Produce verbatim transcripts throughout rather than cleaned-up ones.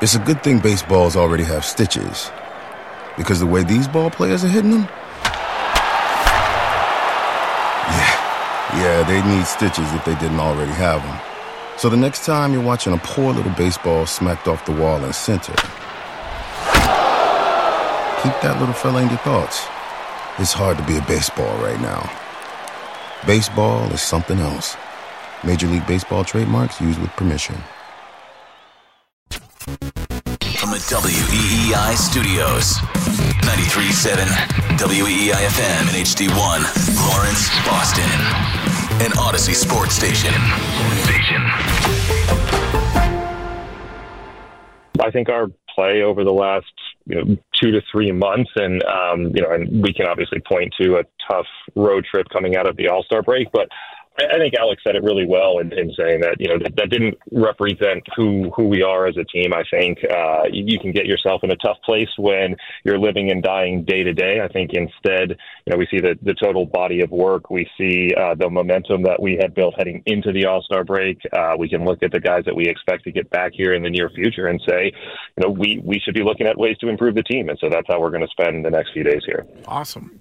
It's a good thing baseballs already have stitches, because the way these ball players are hitting them, yeah, yeah, they need stitches if they didn't already have them. So the next time you're watching a poor little baseball smacked off the wall in center, keep that little fella in your thoughts. It's hard to be a baseball right now. Baseball is something else. Major League Baseball trademarks used with permission. From the W E E I studios, ninety-three point seven W E E I F M and H D one, Lawrence, Boston, an Odyssey Sports Station. Station. I think our play over the last you know two to three months, and um, you know, and we can obviously point to a tough road trip coming out of the All-Star break, but I think Alex said it really well in, in saying that, you know, that, that didn't represent who, who we are as a team. I think uh, you, you can get yourself in a tough place when you're living and dying day to day. I think instead, you know, we see the, the total body of work. We see uh, the momentum that we had built heading into the All-Star break. Uh, we can look at the guys that we expect to get back here in the near future and say, you know, we, we should be looking at ways to improve the team. And so that's how we're going to spend the next few days here. Awesome.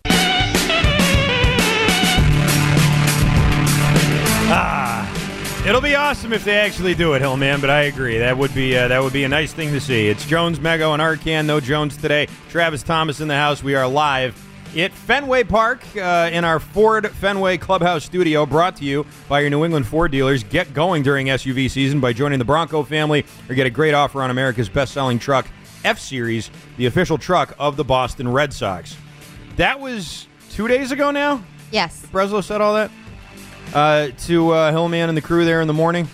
Ah, it'll be awesome if they actually do it, Hillman, but I agree. That would be uh, that would be a nice thing to see. It's Jones, Mego, and Arcan. No Jones today. Travis Thomas in the house. We are live at Fenway Park uh, in our Ford Fenway Clubhouse studio, brought to you by your New England Ford dealers. Get going during S U V season by joining the Bronco family or get a great offer on America's best-selling truck, F-Series, the official truck of the Boston Red Sox. That was two days ago now? Yes. Breslow said all that? Uh, to uh, Hillman and the crew there in the morning.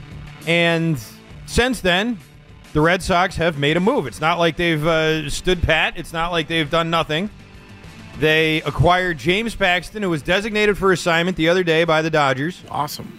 And since then, the Red Sox have made a move. It's not like they've uh, stood pat. It's not like they've done nothing. They acquired James Paxton, who was designated for assignment the other day by the Dodgers. Awesome.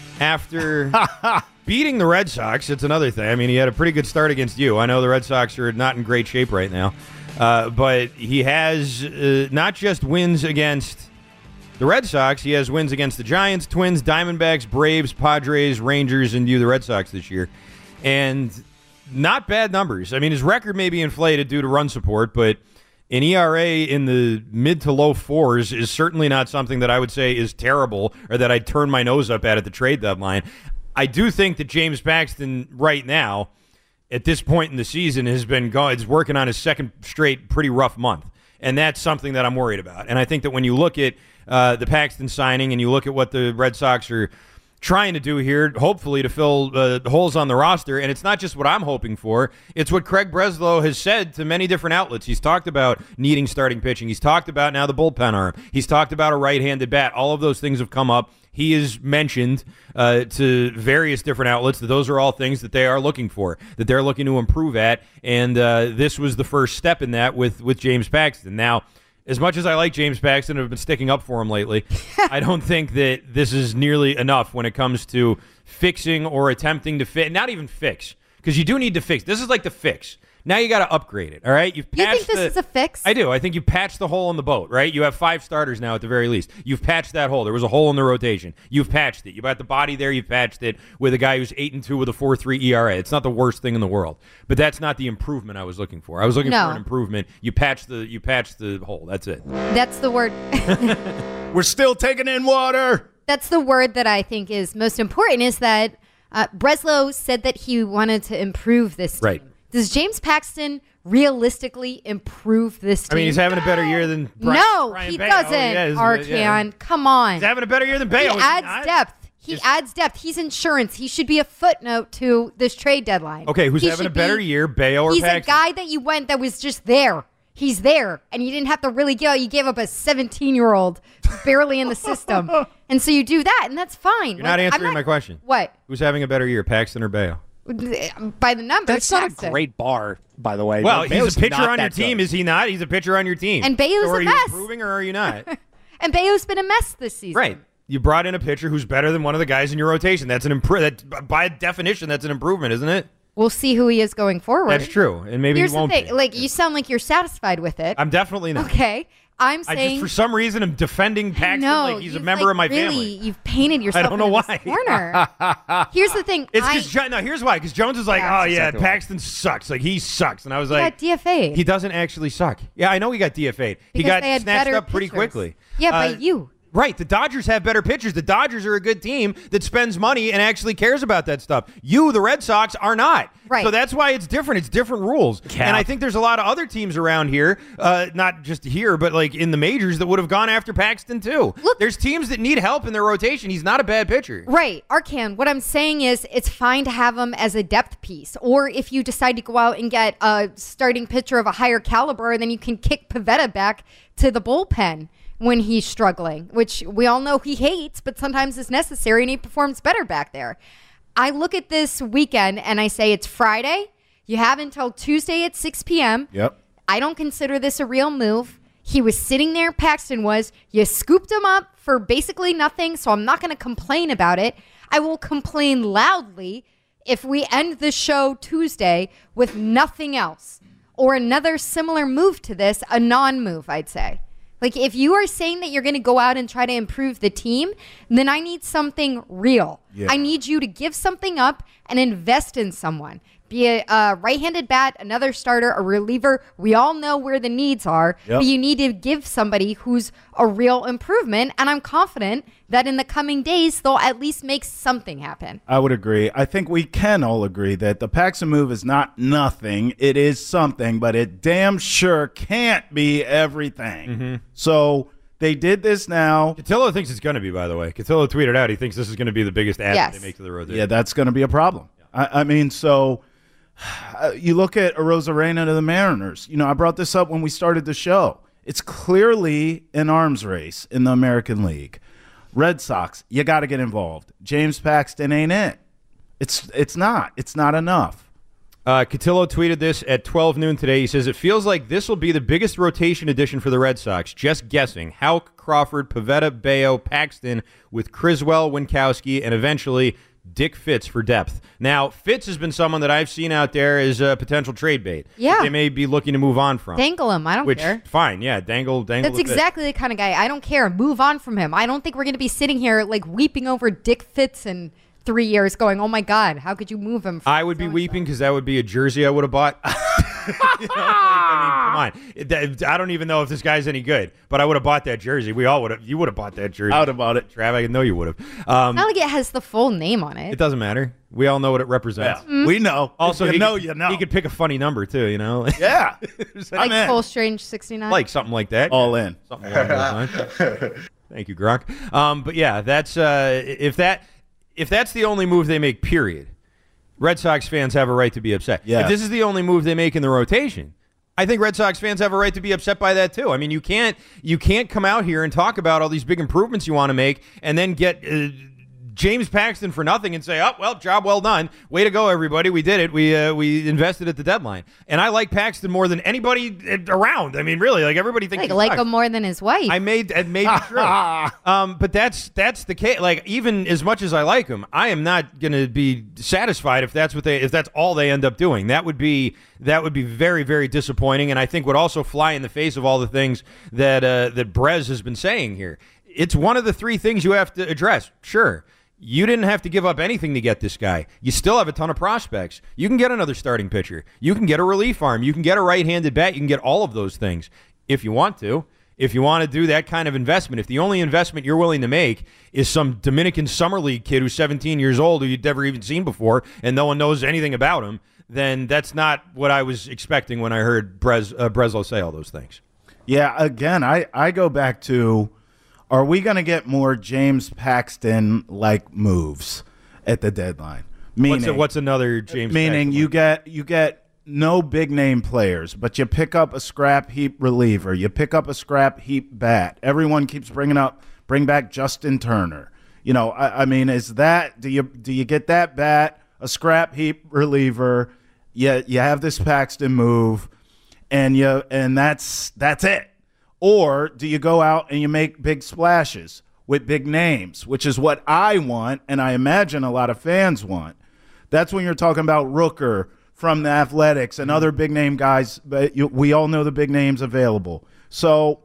After beating the Red Sox, it's another thing. I mean, he had a pretty good start against you. I know the Red Sox are not in great shape right now. Uh, but he has uh, not just wins against the Red Sox, he has wins against the Giants, Twins, Diamondbacks, Braves, Padres, Rangers, and you, the Red Sox, this year. And not bad numbers. I mean, his record may be inflated due to run support, but an E R A in the mid to low fours is certainly not something that I would say is terrible or that I'd turn my nose up at at the trade deadline. I do think that James Paxton right now, at this point in the season, has been going, is working on his second straight pretty rough month. And that's something that I'm worried about. And I think that when you look at uh, the Paxton signing and you look at what the Red Sox are trying to do here, hopefully to fill uh, holes on the roster, and it's not just what I'm hoping for, it's what Craig Breslow has said to many different outlets. He's talked about needing starting pitching. He's talked about now the bullpen arm. He's talked about a right-handed bat. All of those things have come up. He has mentioned uh, to various different outlets that those are all things that they are looking for, that they're looking to improve at, and uh, this was the first step in that with, with James Paxton. Now, as much as I like James Paxton and have been sticking up for him lately, I don't think that this is nearly enough when it comes to fixing or attempting to fix. Not even fix, because you do need to fix. This is like the fix. Now you got to upgrade it, all right? You've You think patched this the, is a fix? I do. I think you patched the hole in the boat, right? You have five starters now at the very least. You've patched that hole. There was a hole in the rotation. You've patched it. You've got the body there. You've patched it with a guy who's eight and two with a four three E R A. It's not the worst thing in the world, but that's not the improvement I was looking for. I was looking No. for an improvement. You patched the you patched the hole. That's it. That's the word. We're still taking in water. That's the word that I think is most important, is that uh, Breslow said that he wanted to improve this team. Right. Does James Paxton realistically improve this team? I mean, he's having a better year than Brian, no, Brian he Bayo. doesn't, Yeah, he's- Arcan. yeah. Come on. He's having a better year than Bayo. He is adds not? depth. He Just- adds depth. He's insurance. He should be a footnote to this trade deadline. Okay, who's He having a should better be- year, Bayo or He's Paxton? a guy that you went that was just there. He's there, and you didn't have to really give out. You gave up a seventeen-year-old barely in the system, and so you do that, and that's fine. You're not Like, I'm answering my question. What? Who's having a better year, Paxton or Bayo? By the numbers, That's not Paxton. a great bar, by the way. Well, But he's Bayo's a pitcher not on your that team, good. is he not? He's a pitcher on your team. And Bayo's so are a you mess. improving or are you not? And Bayo's been a mess this season. Right. You brought in a pitcher who's better than one of the guys in your rotation. That's an improvement. That, by definition, that's an improvement, isn't it? We'll see who he is going forward. That's true, and maybe Here's he won't the thing: be. like, you sound like you're satisfied with it. I'm definitely not. Okay. I'm I saying just, for some reason, I'm defending Paxton no, like he's a you've, member like, of my really, family. You've painted yourself I don't know into why. this corner. Here's the thing. It's I, because jo- no. Here's why. Because Jones is like, Yeah. oh yeah, Exactly why. Paxton sucks. Like he sucks, and I was he like, got D F A'd. he doesn't actually suck. Yeah, I know he got D F A'd. He Because got they had snatched better up pretty pitchers. quickly. Yeah, Uh, by you. Right. The Dodgers have better pitchers. The Dodgers are a good team that spends money and actually cares about that stuff. You, the Red Sox, are not. Right. So that's why it's different. It's different rules. Cap. And I think there's a lot of other teams around here, uh, not just here, but like in the majors that would have gone after Paxton too. Look- there's teams that need help in their rotation. He's not a bad pitcher. Right. Arcan, what I'm saying is it's fine to have him as a depth piece. Or if you decide to go out and get a starting pitcher of a higher caliber, then you can kick Pivetta back to the bullpen when he's struggling, which we all know he hates, but sometimes it's necessary and he performs better back there. I look at this weekend and I say it's Friday. You have until Tuesday at six p.m. Yep. I don't consider this a real move. He was sitting there, Paxton was. You scooped him up for basically nothing, so I'm not going to complain about it. I will complain loudly if we end the show Tuesday with nothing else or another similar move to this, a non-move, I'd say. Like, if you are saying that you're going to go out and try to improve the team, then I need something real. Yeah. I need you to give something up and invest in someone. Be a, a right-handed bat, another starter, a reliever. We all know where the needs are, Yep. but you need to give somebody who's a real improvement, and I'm confident that in the coming days, they'll at least make something happen. I would agree. I think we can all agree that the Paxton move is not nothing. It is something, but it damn sure can't be everything. Mm-hmm. So they did this now. Cotillo thinks it's going to be, by the way. Cotillo tweeted out he thinks this is going to be the biggest add Yes. they make to the rotation. Yeah, that's going to be a problem. I, I mean, so uh, you look at Arozarena to the Mariners. You know, I brought this up when we started the show. It's clearly an arms race in the American League. Red Sox, you got to get involved. James Paxton ain't it. It's it's not. It's not enough. Uh, Cotillo tweeted this at twelve noon today. He says, it feels like this will be the biggest rotation addition for the Red Sox. Just guessing. Houck, Crawford, Pivetta, Bayo, Paxton with Criswell, Winkowski, and eventually Dick Fitz for depth. Now, Fitz has been someone that I've seen out there as a potential trade bait. Yeah. They may be looking to move on from. Dangle him. I don't Which, care. fine, yeah, dangle, dangle. That's the Fitz. exactly the kind of guy. I don't care. Move on from him. I don't think we're going to be sitting here like weeping over Dick Fitz in three years going, oh, my God, how could you move him? I would be weeping because that would be a jersey I would have bought. You know, like, I mean, come on. It- that- I don't even know if this guy's any good, but I would have bought that jersey. We all would have. You would have bought that jersey. Out about it. Trav, I know you would have. Um, Not like it has the full name on it. it doesn't matter. We all know what it represents. Yeah, we know. Also, if you he know, could, you know. he could pick a funny number too. You know, yeah, like I'm in. Full Strange sixty-nine. like something like that. All in. Something along those lines. Thank you, Gronk. Um, but yeah, that's uh, if that if that's the only move they make, period. Red Sox fans have a right to be upset. Yeah. If this is the only move they make in the rotation, I think Red Sox fans have a right to be upset by that too. I mean, you can't you can't come out here and talk about all these big improvements you want to make and then get uh, James Paxton for nothing and say, "Oh, well, job well done. Way to go, everybody. We did it. We uh, we invested at the deadline." And I like Paxton more than anybody around. I mean, really, like everybody thinks Like, he like sucks. him more than his wife. I made it may be true. um, but that's that's the case. Like, even as much as I like him, I am not going to be satisfied if that's what they if that's all they end up doing. That would be that would be very very disappointing, and I think would also fly in the face of all the things that uh, that Brez has been saying here. It's one of the three things you have to address. Sure. You didn't have to give up anything to get this guy. You still have a ton of prospects. You can get another starting pitcher. You can get a relief arm. You can get a right-handed bat. You can get all of those things if you want to. If you want to do that kind of investment, if the only investment you're willing to make is some Dominican Summer League kid who's seventeen years old who you'd never even seen before and no one knows anything about him, then that's not what I was expecting when I heard Brez, uh, Breslow say all those things. Yeah, again, I, I go back to, are we going to get more James Paxton-like moves at the deadline? Meaning, What's, a, what's another James meaning Paxton you like? get you get no big name players, but you pick up a scrap heap reliever, you pick up a scrap heap bat. Everyone keeps bringing up, bring back Justin Turner. You know, I, I mean, is that do you do you get that bat, a scrap heap reliever? You you have this Paxton move, and you and that's that's it. Or do you go out and you make big splashes with big names, which is what I want, and I imagine a lot of fans want. That's when you're talking about Rooker from the Athletics and other big name guys, but you, we all know the big names available. So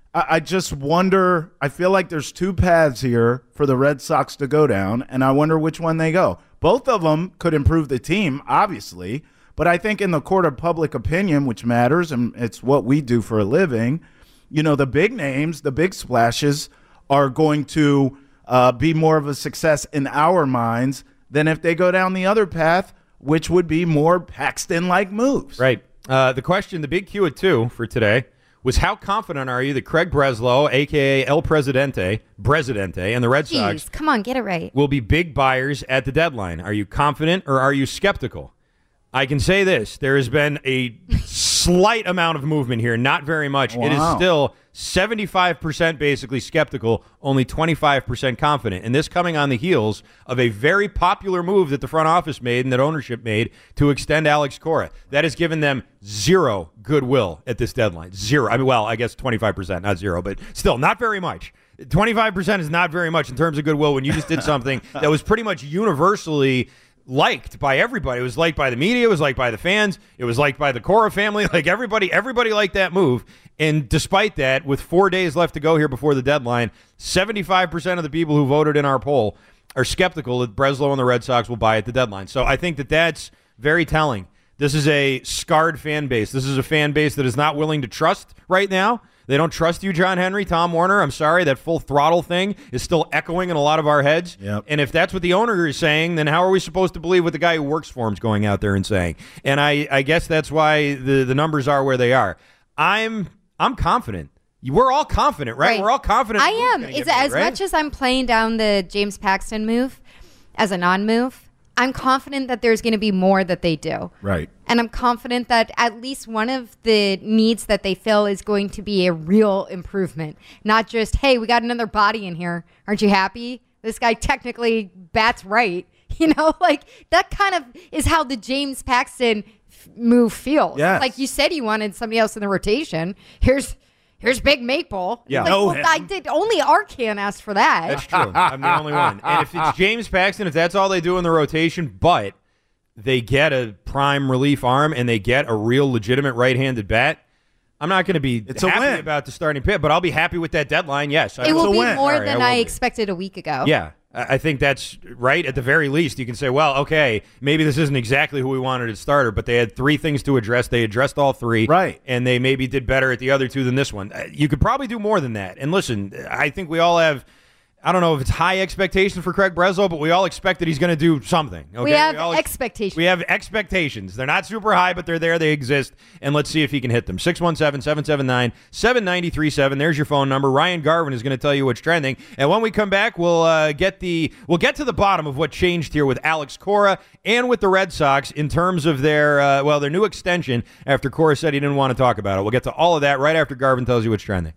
I, I just wonder. I feel like there's two paths here for the Red Sox to go down, and I wonder which one they go. Both of them could improve the team, obviously, but I think in the court of public opinion, which matters, and it's what we do for a living, you know, the big names, the big splashes are going to uh, be more of a success in our minds than if they go down the other path, which would be more Paxton-like moves. Right. Uh, the question, the big Q at two for today, was how confident are you that Craig Breslow, a k a. El Presidente, Presidente, and the Red Jeez, Sox come on, get it right. will be big buyers at the deadline? Are you confident or are you skeptical? I can say this. There has been a slight amount of movement here, not very much. Wow. It is still seventy-five percent basically skeptical, only twenty-five percent confident. And this coming on the heels of a very popular move that the front office made and that ownership made to extend Alex Cora. That has given them zero goodwill at this deadline. Zero. I mean, well, I guess twenty-five percent, not zero, but still not very much. twenty-five percent is not very much in terms of goodwill when you just did something that was pretty much universally liked by everybody. It was liked by the media. It was liked by the fans. It was liked by the Cora family. Like everybody, everybody liked that move. And despite that, with four days left to go here before the deadline, seventy-five percent of the people who voted in our poll are skeptical that Breslow and the Red Sox will buy at the deadline. So I think that that's very telling. This is a scarred fan base. This is a fan base that is not willing to trust right now. They don't trust you, John Henry, Tom Warner. I'm sorry, that full throttle thing is still echoing in a lot of our heads. Yep. And if that's what the owner is saying, then how are we supposed to believe what the guy who works for him is going out there and saying? And I, I guess that's why the, the numbers are where they are. I'm I'm confident. We're all confident, right? Right. We're all confident. I the move's am. gonna It's get made, as right? much as I'm playing down the James Paxton move as a non-move, I'm confident that there's going to be more that they do. Right. And I'm confident that at least one of the needs that they fill is going to be a real improvement. Not just, hey, we got another body in here. Aren't you happy? This guy technically bats right. You know, like that kind of is how the James Paxton f- move feels. Yes. Like you said you wanted somebody else in the rotation. Here's here's Big Maple. Yeah. Like, Know well, him. I did, only Arcan asked for that. That's true. I'm the only one. And if it's James Paxton, if that's all they do in the rotation, but they get a prime relief arm and they get a real legitimate right-handed bat, I'm not going to be It's a happy win. about the starting pitch, but I'll be happy with that deadline. Yes, I It will a be win. more All right, than I I, will be. expected a week ago. Yeah, I I think that's right. At the very least, you can say, well, okay, maybe this isn't exactly who we wanted as starter, but they had three things to address. They addressed all three. Right. And they maybe did better at the other two than this one. Uh, You could probably do more than that. And listen, I think we all have, I don't know if it's high expectations for Craig Breslow, but we all expect that he's going to do something. Okay? We have all ex- expectations. We have expectations. They're not super high, but they're there. They exist. And let's see if he can hit them. six one seven, seven seven nine, seven nine three seven. There's your phone number. Ryan Garvin is going to tell you what's trending. And when we come back, we'll uh, get the we'll get to the bottom of what changed here with Alex Cora and with the Red Sox in terms of their uh, well their new extension after Cora said he didn't want to talk about it. We'll get to all of that right after Garvin tells you what's trending.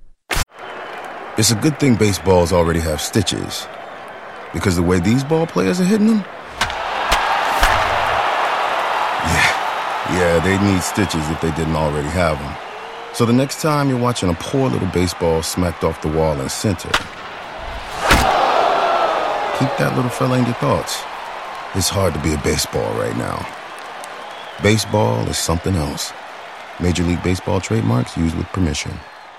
It's a good thing baseballs already have stitches. Because the way these ball players are hitting them, yeah, yeah, they need stitches if they didn't already have them. So the next time you're watching a poor little baseball smacked off the wall in center, keep that little fella in your thoughts. It's hard to be a baseball right now. Baseball is something else. Major League Baseball trademarks used with permission.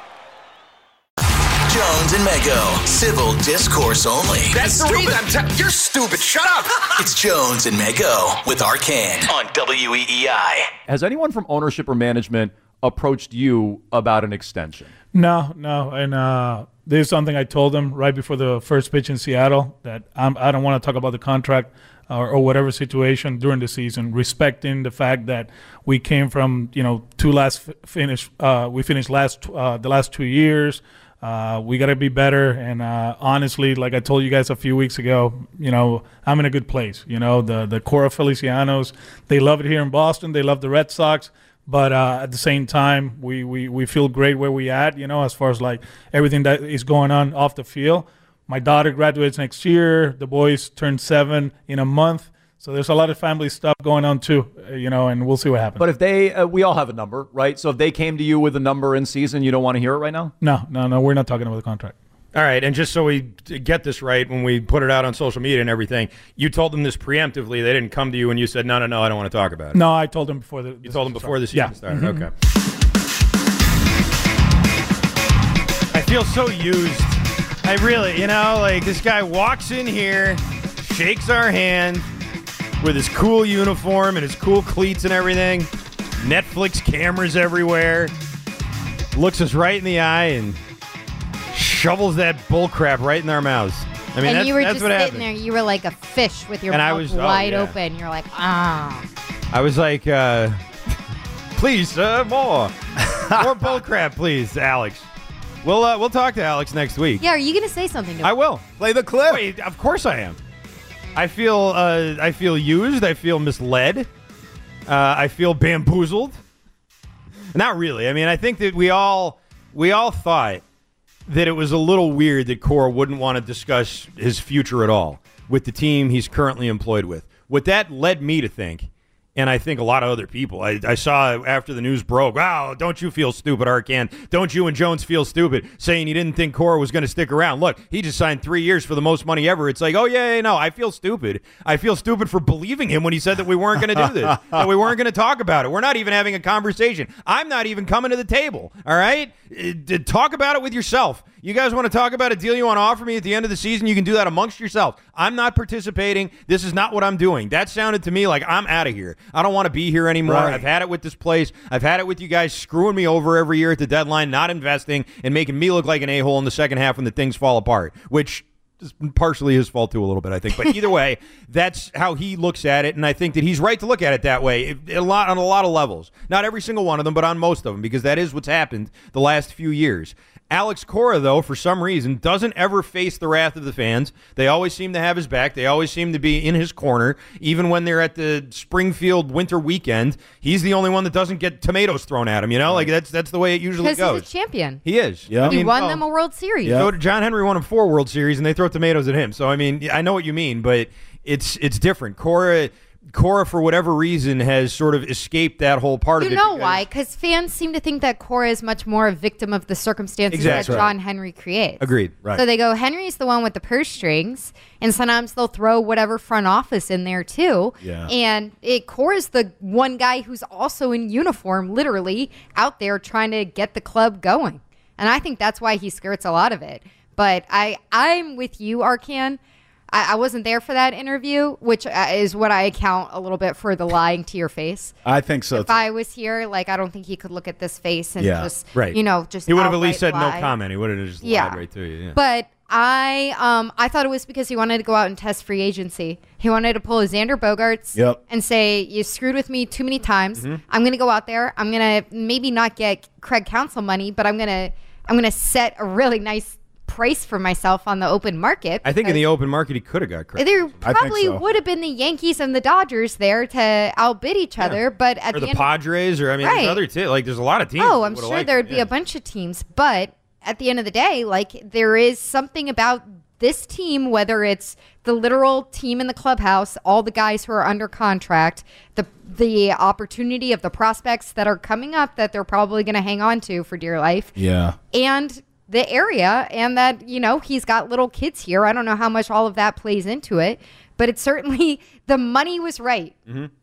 Jones and Mego. Civil discourse only. That's the reason I'm t- You're stupid. Shut up. It's Jones and Mego with Arcan on W E E I. Has anyone from ownership or management approached you about an extension? No, no. And uh, this is something I told them right before the first pitch in Seattle, that I'm, I don't want to talk about the contract or, or whatever situation during the season, respecting the fact that we came from, you know, two last f- finish. Uh, we finished last uh, the last two years. Uh, we got to be better. And uh, honestly, like I told you guys a few weeks ago, you know, I'm in a good place. You know, the, the Cora Felicianos, they love it here in Boston. They love the Red Sox. But uh, at the same time, we, we, we feel great where we at, you know, as far as like everything that is going on off the field. My daughter graduates next year. The boys turn seven in a month. So there's a lot of family stuff going on too, uh, you know, and we'll see what happens. But if they, uh, we all have a number, right? So if they came to you with a number in season, you don't want to hear it right now? No, no, no, we're not talking about the contract. All right, and just so we get this right, when we put it out on social media and everything, you told them this preemptively. They didn't come to you and you said, no, no, no, I don't want to talk about it. No, I told them before the You told them before the started. season Yeah. started. Mhm. Okay. I feel so used. I really, you know, like this guy walks in here, shakes our hand with his cool uniform and his cool cleats and everything. Netflix cameras everywhere. Looks us right in the eye and shovels that bull crap right in our mouths. I mean, and that's, you were that's just what sitting happened. there. You were like a fish with your And I mouth was- oh, wide yeah. open. You're like, ah. I was like, uh, please, uh, more. More bull crap, please, Alex. We'll, uh, we'll talk to Alex next week. Yeah, are you going to say something to him? I will. Play the clip. Wait, of course I am. I feel uh, I feel used. I feel misled. Uh, I feel bamboozled. Not really. I mean, I think that we all we all thought that it was a little weird that Cora wouldn't want to discuss his future at all with the team he's currently employed with. What that led me to think, and I think a lot of other people, I, I saw after the news broke, wow, don't you feel stupid, Arcand? Don't you and Jones feel stupid, saying you didn't think Cora was going to stick around? Look, he just signed three years for the most money ever. It's like, oh, yeah, yeah, no, I feel stupid. I feel stupid for believing him when he said that we weren't going to do this, that we weren't going to talk about it. We're not even having a conversation. I'm not even coming to the table, all right? Uh, talk about it with yourself. You guys want to talk about a deal you want to offer me at the end of the season? You can do that amongst yourself. I'm not participating. This is not what I'm doing. That sounded to me like I'm out of here. I don't want to be here anymore. Right. I've had it with this place. I've had it with you guys screwing me over every year at the deadline, not investing, and making me look like an a-hole in the second half when the things fall apart, which is partially his fault too a little bit, I think. But either way, that's how he looks at it, and I think that he's right to look at it that way It- a lot on a lot of levels. Not every single one of them, but on most of them, because that is what's happened the last few years. Alex Cora, though, for some reason, doesn't ever face the wrath of the fans. They always seem to have his back. They always seem to be in his corner. Even when they're at the Springfield winter weekend, he's the only one that doesn't get tomatoes thrown at him. You know, like that's that's the way it usually Because goes. he's a champion. He is. Yeah. I He mean, won well, them a World Series. so John Henry won him four World Series, and they throw tomatoes at him. So I mean, I know what you mean, but it's it's different. Cora. Cora, for whatever reason, has sort of escaped that whole part You of it. know because- why? Because fans seem to think that Cora is much more a victim of the circumstances Exactly. that John Henry creates. Agreed. Right. So they go, Henry's the one with the purse strings, and sometimes they'll throw whatever front office in there too. Yeah. And it, Cora's the one guy who's also in uniform, literally out there trying to get the club going. And I think that's why he skirts a lot of it. But I, I'm with you, Arcan. I, I wasn't there for that interview, which uh, is what I account a little bit for the lying to your face. I think so. If too. I was here, like, I don't think he could look at this face and Yeah. just, Right. you know, just He would have at outright least said lie. no comment. He would have just Yeah. lied right to you. Yeah. But I, um, I thought it was because he wanted to go out and test free agency. He wanted to pull a Xander Bogaerts Yep. and say, "You screwed with me too many times. Mm-hmm. I'm going to go out there. I'm going to maybe not get Craig Counsell money, but I'm going to, I'm going to set a really nice price for myself on the open market." I think in because the open market he could have got credit. there I think probably so. would have been the Yankees and the Dodgers there to outbid each other, but at Or the, the end Padres, or I mean, Right. there's other teams. Like, there's a lot of teams. Oh, that I'm would've sure liked there'd it, be yeah. a bunch of teams, but at the end of the day, like there is something about this team, whether it's the literal team in the clubhouse, all the guys who are under contract, the the opportunity of the prospects that are coming up that they're probably going to hang on to for dear life, Yeah. and the area, and that, you know, he's got little kids here. I don't know how much all of that plays into it, but it's certainly the money was right.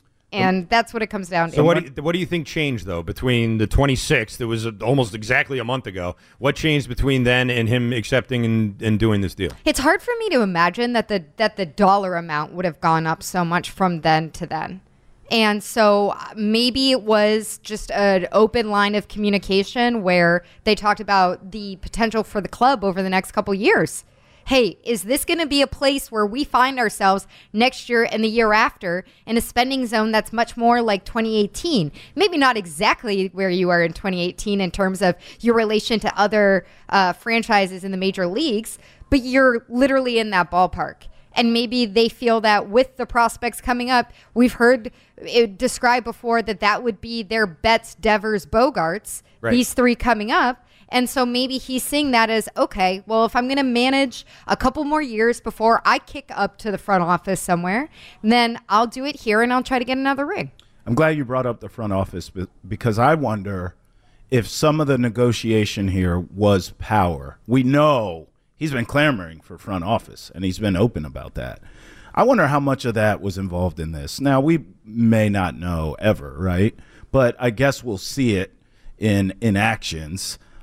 And that's what it comes down to. So what do, you, what do you think changed, though, between the twenty-sixth, it was almost exactly a month ago, what changed between then and him accepting and, and doing this deal? It's hard for me to imagine that the that the dollar amount would have gone up so much from then to then. And so uh, maybe it was just an open line of communication where they talked about the potential for the club over the next couple years. Hey, is this going to be a place where we find ourselves next year and the year after in a spending zone that's much more like twenty eighteen? Maybe not exactly where you are in twenty eighteen in terms of your relation to other uh, franchises in the major leagues, but you're literally in that ballpark. And maybe they feel that with the prospects coming up, we've heard it described before that that would be their Betts, Devers, Bogarts, Right. these three coming up. And so maybe he's seeing that as, okay, well, if I'm going to manage a couple more years before I kick up to the front office somewhere, then I'll do it here and I'll try to get another ring. I'm glad you brought up the front office be- because I wonder if some of the negotiation here was power. We know he's been clamoring for front office, and he's been open about that. I wonder how much of that was involved in this. Now, we may not know ever, right? But I guess we'll see it in in actions.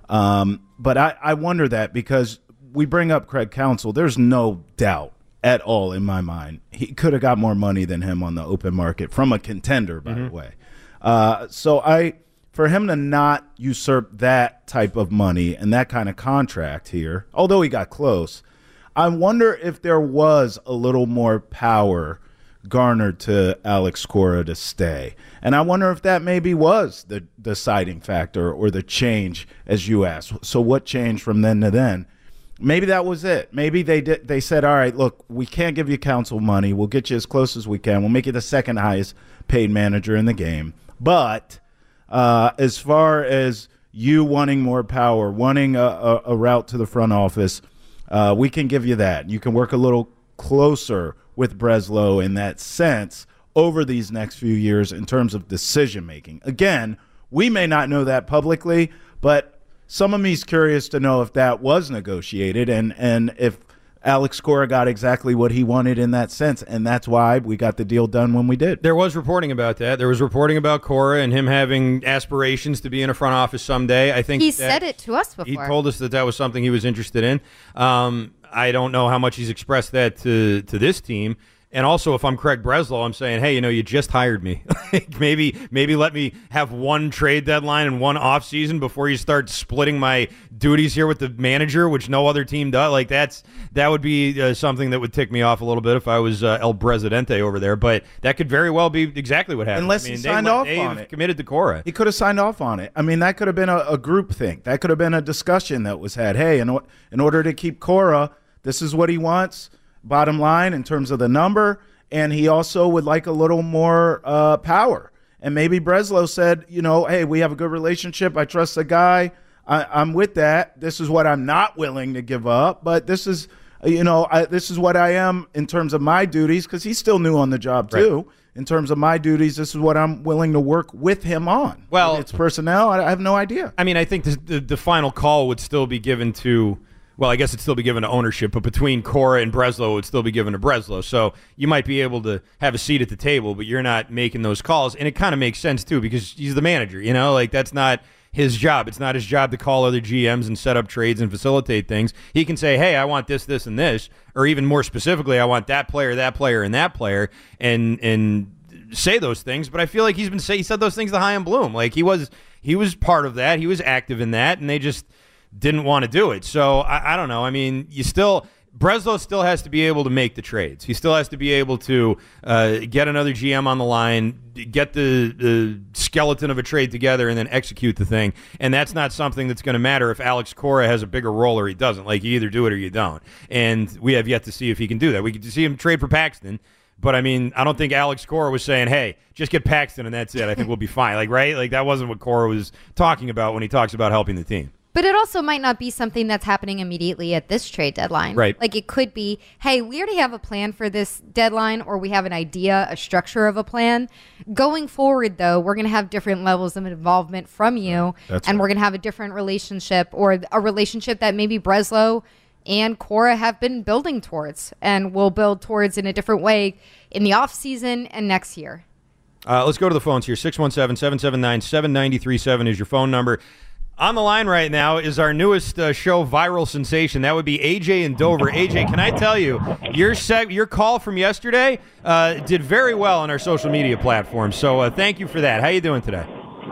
Um, but I, I wonder that because we bring up Craig Counsell. There's no doubt at all in my mind he could have got more money than him on the open market from a contender, by Mm-hmm. the way. Uh, so I, for him to not usurp that type of money and that kind of contract here, although he got close, I wonder if there was a little more power garnered to Alex Cora to stay. And I wonder if that maybe was the deciding factor or the change, as you asked. So what changed from then to then? Maybe that was it. Maybe they did. They said, all right, look, we can't give you Counsell money. We'll get you as close as we can. We'll make you the second highest paid manager in the game. But uh, as far as you wanting more power, wanting a, a, a route to the front office, uh, we can give you that. You can work a little closer with Breslow in that sense over these next few years in terms of decision making. Again, we may not know that publicly, but some of me's curious to know if that was negotiated and, and if Alex Cora got exactly what he wanted in that sense, and that's why we got the deal done when we did. There was reporting about that. There was reporting about Cora and him having aspirations to be in a front office someday. I think he that, said it to us before. He told us that that was something he was interested in. Um, I don't know how much he's expressed that to to this team. And also, if I'm Craig Breslow, I'm saying, hey, you know, you just hired me. maybe maybe let me have one trade deadline and one offseason before you start splitting my duties here with the manager, which no other team does. Like, that's that would be uh, something that would tick me off a little bit if I was uh, El Presidente over there. But that could very well be exactly what happened. Unless I mean, he signed they, off they've on it. committed to Cora. He could have signed off on it. I mean, that could have been a, a group thing. That could have been a discussion that was had. Hey, in, in order to keep Cora, this is what he wants, bottom line, in terms of the number. And he also would like a little more uh, power. And maybe Breslow said, you know, hey, we have a good relationship. I trust the guy. I, I'm with that. This is what I'm not willing to give up. But this is, you know, I, this is what I am in terms of my duties, because he's still new on the job, too. Right. In terms of my duties, this is what I'm willing to work with him on. Well, it's personnel. I, I have no idea. I mean, I think the, the, the final call would still be given to – well, I guess it'd still be given to ownership, but between Cora and Breslow, it would still be given to Breslow. So you might be able to have a seat at the table, but you're not making those calls. And it kind of makes sense, too, because he's the manager, you know? Like, that's not his job. It's not his job to call other G Ms and set up trades and facilitate things. He can say, hey, I want this, this, and this, or even more specifically, I want that player, that player, and that player, and and say those things. But I feel like he's been say he said those things to Chaim Bloom. Like, he was he was part of that. He was active in that, and they just didn't want to do it. So I, I don't know. I mean, you still Breslow still has to be able to make the trades. He still has to be able to uh, get another G M on the line, get the, the skeleton of a trade together, and then execute the thing. And that's not something that's going to matter if Alex Cora has a bigger role or he doesn't. Like, you either do it or you don't. And we have yet to see if he can do that. We could see him trade for Paxton. But, I mean, I don't think Alex Cora was saying, hey, just get Paxton and that's it. I think we'll be fine. Like, right? Like, that wasn't what Cora was talking about when he talks about helping the team. But it also might not be something that's happening immediately at this trade deadline. Right. Like, it could be, hey, we already have a plan for this deadline, or we have an idea, a structure of a plan. Going forward, though, we're going to have different levels of involvement from you, That's and right. we're going to have a different relationship, or a relationship that maybe Breslow and Cora have been building towards, and will build towards in a different way in the offseason and next year. Uh, let's go to the phones here. six one seven, seven seven nine, seven nine three seven is your phone number. On the line right now is our newest uh, show, Viral Sensation. That would be A J in Dover. A J, can I tell you, your seg- your call from yesterday uh, did very well on our social media platforms. So uh, thank you for that. How you doing today?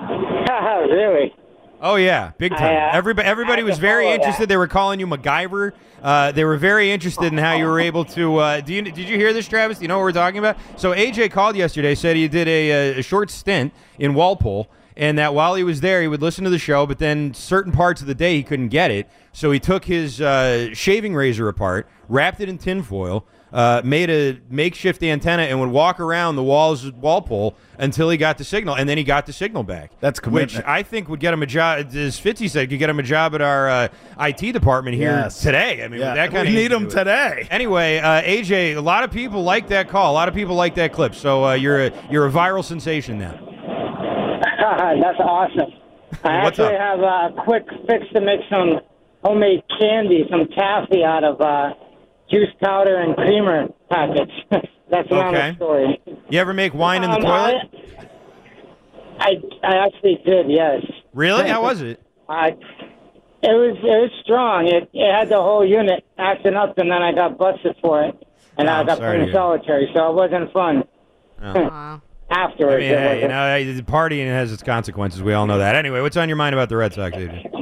Really? Oh, yeah, big time. I, uh, everybody everybody was very interested. That. They were calling you MacGyver. Uh, they were very interested in how you were able to uh, – do you, did you hear this, Travis? Do you know what we're talking about? So A J called yesterday, said he did a, a short stint in Walpole, and that while he was there, he would listen to the show, but then certain parts of the day he couldn't get it. So he took his uh, shaving razor apart, wrapped it in tinfoil, uh, made a makeshift antenna, and would walk around the walls of Walpole until he got the signal, and then he got the signal back. That's commitment. Which I think would get him a job, as Fitzy said, could get him a job at our uh, I T department here Yes. today. I mean, Yeah, with that kind we of need him today. Anyway, uh, A J, a lot of people like that call. A lot of people like that clip. So uh, you're a, you're a viral sensation now. That's awesome. I What's actually up? have a quick fix to make some homemade candy, some taffy out of uh, juice powder and creamer packets. That's another Okay. story. You ever make wine in the Um, toilet? I, I I actually did, yes. Really? How was it? I It was it was strong. It it had the whole unit acting up, and then I got busted for it, and Oh, I I'm got sorry put to in hear. solitary. So it wasn't fun. Wow. Afterwards, I mean, it hey, you wasn't. know, the partying has its consequences. We all know that. Anyway, what's on your mind about the Red Sox, A J?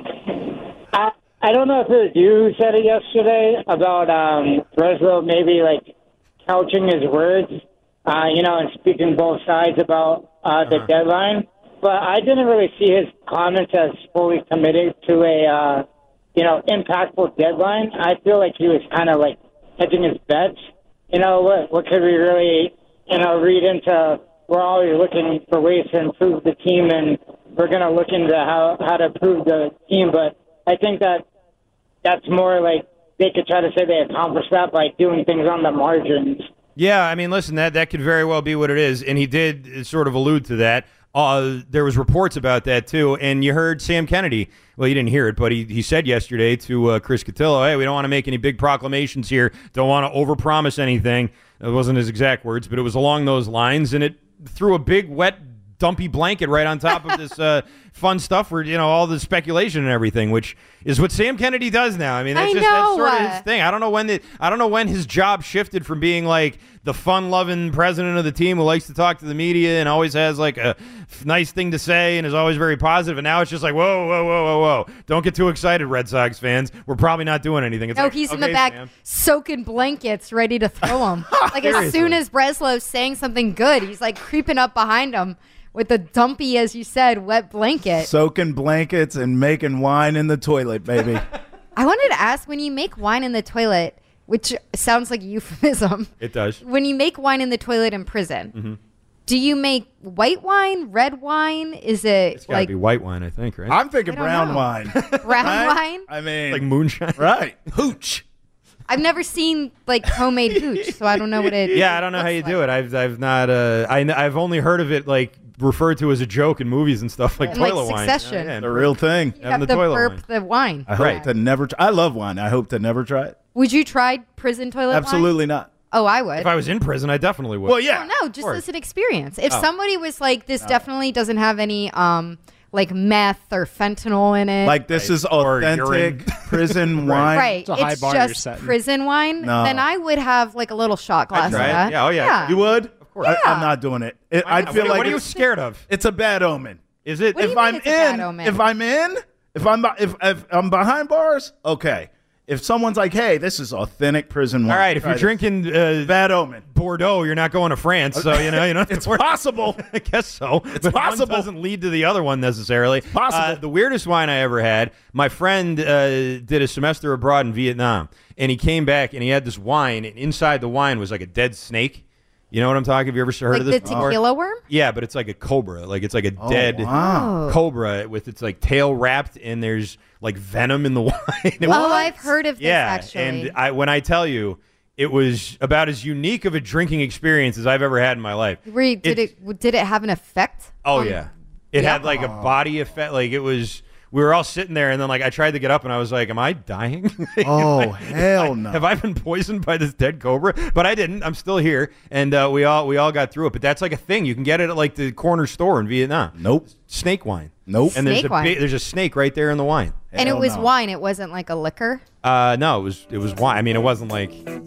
I I don't know if it was you who said it yesterday about um, Breslow maybe like couching his words, uh, you know, and speaking both sides about uh, the Uh-huh. deadline. But I didn't really see his comments as fully committed to a, uh, you know, impactful deadline. I feel like he was kind of like hedging his bets. You know, what what could we really, you know, read into? We're always looking for ways to improve the team, and we're going to look into how how to improve the team. But I think that that's more like they could try to say they accomplished that by doing things on the margins. Yeah, I mean, listen, that that could very well be what it is, and he did sort of allude to that. Uh, there was reports about that too, and you heard Sam Kennedy. Well, you didn't hear it, but he, he said yesterday to uh, Chris Cotillo, "Hey, we don't want to make any big proclamations here. Don't want to overpromise anything." It wasn't his exact words, but it was along those lines, and it threw a big wet dumpy blanket right on top of this uh, fun stuff where, you know, all the speculation and everything, which is what Sam Kennedy does now. I mean, that's I just that's know. sort of his thing. I don't know when the, I don't know when his job shifted from being like the fun-loving president of the team who likes to talk to the media and always has like a f- nice thing to say and is always very positive, and now it's just like, whoa, whoa, whoa, whoa, whoa. Don't get too excited, Red Sox fans. We're probably not doing anything. It's No, like, he's in okay, the back Sam. soaking blankets, ready to throw them. Like as Seriously. soon as Breslow's saying something good, he's like creeping up behind him with a dumpy, as you said, wet blanket. Soaking blankets and making wine in the toilet, baby. I wanted to ask, when you make wine in the toilet, which sounds like a euphemism, It does. when you make wine in the toilet in prison, Mm-hmm. do you make white wine, red wine? Is it It's got to like be white wine, I think, right? I'm thinking I don't brown know. wine. brown Right? wine? I mean, like moonshine. right. Hooch. I've never seen like homemade hooch, so I don't know what it. Yeah, I don't know how you do it. I've I've not uh I kn- I've only heard of it like referred to as a joke in movies and stuff like And, like, toilet wine. Succession. Yeah, yeah, The real thing. You having have the to toilet burp wine. the wine. I hope Right. to never. Tr- I love wine. I hope to never try it. Would you try prison toilet wine? Absolutely not. Oh, I would. If I was in prison, I definitely would. Well, yeah. Oh, no, just course. as an experience. If Oh. somebody was like, this definitely doesn't have any um like meth or fentanyl in it. Like this is Or urine. authentic prison wine. right, It's a high it's bar you're just setting. prison wine. No. Then I would have like a little shot glass try of it. that. Yeah, oh, yeah. You would? Of course. I, Yeah. I'm not doing it. it I What feel are- like what are you it's, scared of? it's a bad omen. Is it? What do If you mean I'm it's a bad in, omen? if I'm in, if I'm if, if I'm behind bars, okay. If someone's like, "Hey, this is authentic prison wine," All right, if try you're this. drinking uh, bad omen, Bordeaux, you're not going to France, so you know you don't have it's to worry. possible. I guess so. It's possible. One doesn't lead to the other one necessarily. possible. Uh, the weirdest wine I ever had, my friend uh, did a semester abroad in Vietnam, and he came back and he had this wine, and inside the wine was like a dead snake. You know what I'm talking? Have you ever heard Like of the this before? tequila worm? Yeah, but it's like a cobra. Like it's like a dead wow. Oh. cobra with its like tail wrapped, and there's like venom in the wine. It Oh, was- I've heard of this yeah, actually. and I when I tell you, it was about as unique of a drinking experience as I've ever had in my life. Were you- did It's- it did it have an effect? Oh on- yeah, it Yeah. had like a body effect. Like it was. We were all sitting there, and then like I tried to get up, and I was like, "Am I dying? Oh hell no! Have I been poisoned by this dead cobra?" But I didn't. I'm still here, and uh, we all we all got through it. But that's like a thing. You can get it at like the corner store in Vietnam. Nope. Snake wine. Nope. And there's Snake a wine. big, there's a snake right there in the wine. And it Hell was no. wine. It wasn't like a liquor. Uh, no, it was it was wine. I mean, it wasn't like.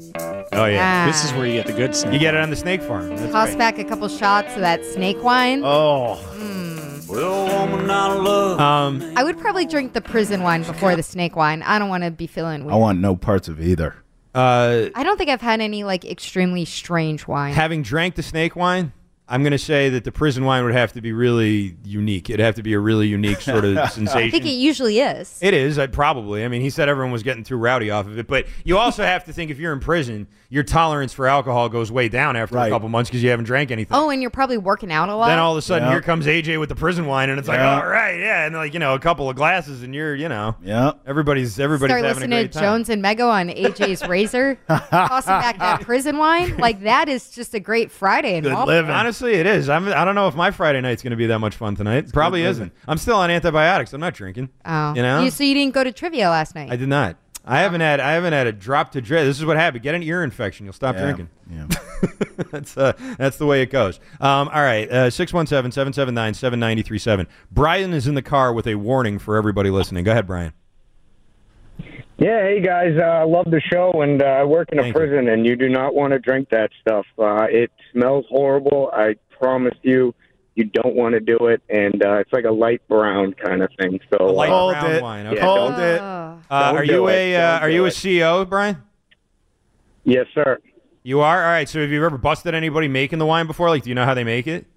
Oh yeah, Ah. This is where you get the good stuff. you get it on the snake farm. That's Toss right. back a couple shots of that snake wine. Oh, Um, I would probably drink the prison wine before the snake wine. I don't want to be feeling weird. I want no parts of either. uh, I don't think I've had any like extremely strange wine. having drank the snake wine, I'm going to say that the prison wine would have to be really unique. It'd have to be a really unique sort of sensation. I think it usually is. It is, I probably. I mean, he said everyone was getting too rowdy off of it, but you also have to think if you're in prison, your tolerance for alcohol goes way down after a Right. couple months because you haven't drank anything. Oh, and you're probably working out a lot. Then all of a sudden, Yeah. here comes A J with the prison wine, and it's like, Yeah. all right, yeah, and like you know, a couple of glasses, and you're, you know, Yeah. everybody's everybody's Start having a listening great to time. Jones and Mego on A J's Razor, tossing back that prison wine. Like that is just a great Friday in Good Walmart. living. Honestly, it is. I'm, I don't know if my Friday night's going to be that much fun tonight. Probably good isn't. living. I'm still on antibiotics. I'm not drinking. Oh, You know? so you didn't go to trivia last night? I did not. I haven't had. I haven't had a drop to drink. This is what happened. Get an ear infection. You'll stop Yeah. drinking. Yeah. that's uh, that's the way it goes. Um, all right, uh, six one seven, seven seven nine, seven nine three seven. Brian is in the car with a warning for everybody listening. Go ahead, Brian. Yeah, hey guys, I uh, love the show, and uh, I work in a Thank prison, you. and you do not want to drink that stuff. Uh, it smells horrible. I promise you, you don't want to do it, and uh, it's like a light brown kind of thing. So A light uh, Hold brown it. wine. yeah, Okay. Hold don't- it. Oh. Uh, Don't are do you it. a uh, Don't are do you a it. C E O, Brian? Yes, sir. You are? All right. So have you ever busted anybody making the wine before? Like, do you know how they make it?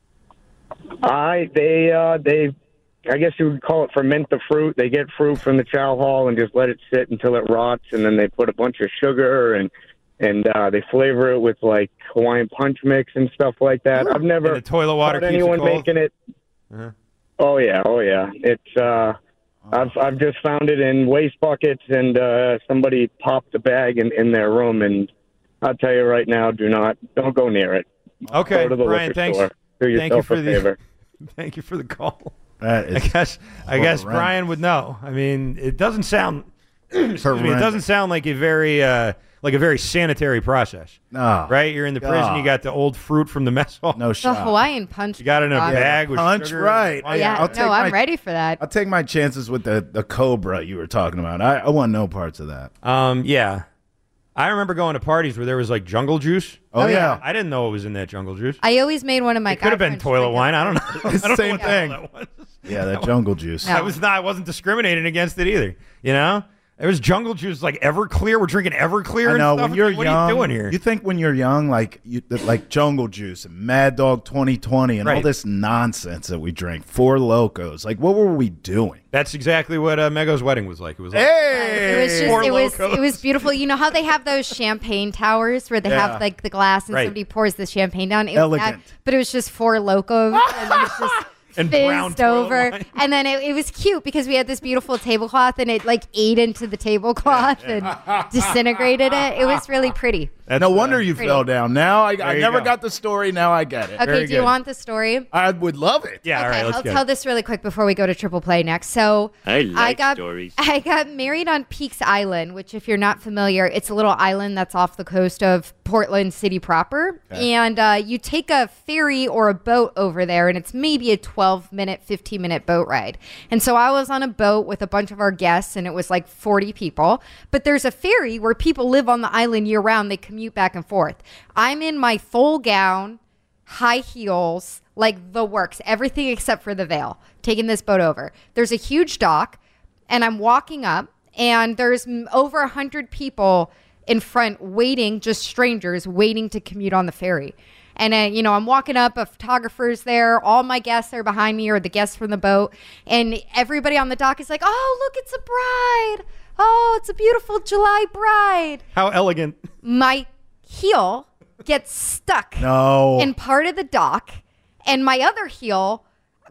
I they uh, they, I guess you would call it ferment the fruit. They get fruit from the chow hall and just let it sit until it rots, and then they put a bunch of sugar and and uh, they flavor it with like Hawaiian punch mix and stuff like that. I've never And the toilet water caught keeps it anyone cold? making it. Uh-huh. Oh yeah, oh yeah. It's uh, I've I've just found it in waste buckets, and uh, somebody popped the bag in, in their room, and I'll tell you right now, do not don't go near it. Okay, Go to the Brian. liquor Thanks. store. Do Thank you yourself for a the favor. thank you for the call. That I is guess I guess horrendous. Brian would know. I mean, it doesn't sound excuse me, it Horrendous. doesn't sound like a very uh, like a very sanitary process. No. Right? You're in the prison. God. You got the old fruit from the mess hall. No The shot. Hawaiian punch. You got it in a God. bag with Punch sugar. right. Why- Yeah, I'll take no, I'm my- ready for that. I'll take my chances with the, the Cobra you were talking about. I, I want no parts of that. Um, yeah. I remember going to parties where there was like jungle juice. Oh, yeah. I didn't know it was in that jungle juice. I always made one of my. It could have been guy friends toilet drink it. wine. I don't know. It's I don't the same know what thing. the hell that was. Yeah, that jungle juice. No. I was not. I wasn't discriminating against it either. You know, there was jungle juice like Everclear. We're drinking Everclear. I and know stuff. when you're What young. are you doing here? You think when you're young, like you, that- like Jungle Juice and Mad Dog twenty twenty and all Right. this nonsense that we drink. Four Locos. Like, what were we doing? That's exactly what uh, Mego's wedding was like. It was like Hey, It was just, Four it was, Locos. it was beautiful. You know how they have those champagne towers where they Yeah. have like the glass and Right. somebody pours the champagne down. It was that, Elegant. but it was just four locos and it was just And brown fizzed toilet over. wine. And then it, it was cute because we had this beautiful tablecloth and it like ate into the tablecloth and disintegrated it. It was really pretty. That's, no wonder uh, you pretty. fell down. Now I, I you never go. got the story. Now I get it. Okay, Very do you good. want the story? I would love it. Yeah. Okay, all right. Let's I'll go. tell this really quick before we go to triple play next. So I like got stories. I got married on Peaks Island, which if you're not familiar, it's a little island that's off the coast of Portland City proper. And uh, you take a ferry or a boat over there, and it's maybe a twelve minute, fifteen minute boat ride. And so I was on a boat with a bunch of our guests, and it was like forty people. But there's a ferry where people live on the island year round. They commute back and forth. I'm in my full gown, high heels, like the works, everything except for the veil, taking this boat over. There's a huge dock, and I'm walking up, and there's m- over a hundred people in front waiting, just strangers waiting to commute on the ferry. And, uh, you know, I'm walking up, a photographer's there, all my guests are behind me, or the guests from the boat, and everybody on the dock is like, oh, look, it's a bride. Oh, it's a beautiful July bride. How elegant. My heel gets stuck No. in part of the dock, and my other heel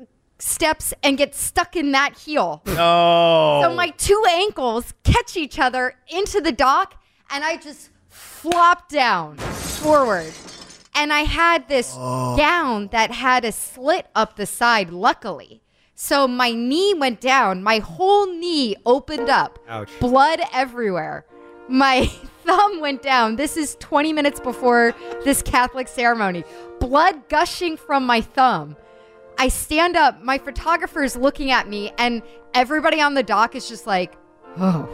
steps and gets stuck in that heel. No. So my two ankles catch each other into the dock, and I just flop down forward. And I had this gown that had a slit up the side, luckily. So my knee went down. My whole knee opened up. Ouch. Blood everywhere. My thumb went down. This is twenty minutes before this Catholic ceremony. Blood gushing from my thumb. I stand up. My photographer's looking at me, and everybody on the dock is just like, oh.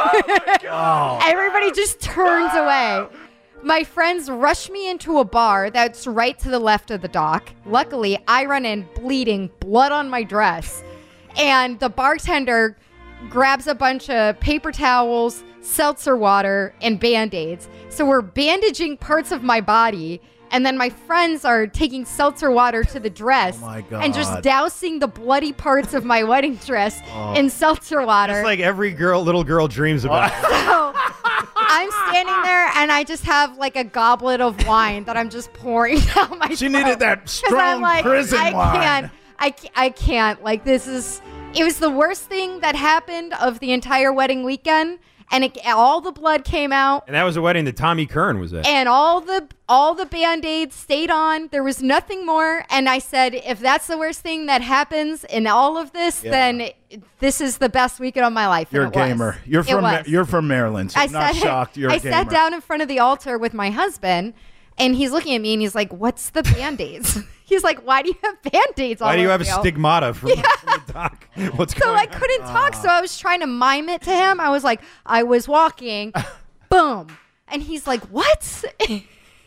Everybody just turns away. My friends rush me into a bar that's right to the left of the dock. Luckily, I run in bleeding, blood on my dress. And the bartender grabs a bunch of paper towels, seltzer water, and Band-Aids. So we're bandaging parts of my body. And then my friends are taking seltzer water to the dress Oh my and just God. dousing the bloody parts of my wedding dress Oh. in seltzer water. It's like every girl, little girl dreams about. So I'm standing there and I just have like a goblet of wine that I'm just pouring down my She throat. needed that 'Cause strong I'm like, prison I wine. Can't, I, ca- I can't. Like, this is, it was the worst thing that happened of the entire wedding weekend. And it, all the blood came out. And that was a wedding that Tommy Kern was at. And all the all the Band-Aids stayed on. There was nothing more. And I said, if that's the worst thing that happens in all of this, Yeah. then it, this is the best weekend of my life. You're a And it was. gamer. You're It from Ma- was. you're from Maryland. So I I'm not sat, shocked. You're a I gamer. sat down in front of the altar with my husband, and he's looking at me, and he's like, "What's the Band-Aids?" He's like, "Why do you have Band-Aids on?" Why do you have a stigmata from, from the dock? What's so going I couldn't talk, so I was trying to mime it to him. I was like, I was walking, boom. And he's like, what? You're